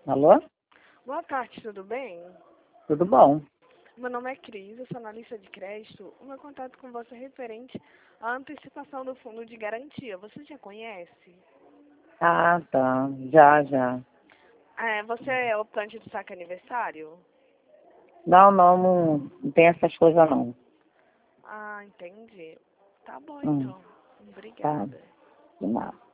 Alô? Boa tarde, tudo bem? Tudo bom? Meu nome é Cris, eu sou analista de crédito. O meu contato com você é referente à antecipação do fundo de garantia. Você já conhece? Ah, tá. Já. Você é optante do saque aniversário? Não tem essas coisas não. Ah, entendi. Tá bom Hum, então. tá. Obrigada. De nada.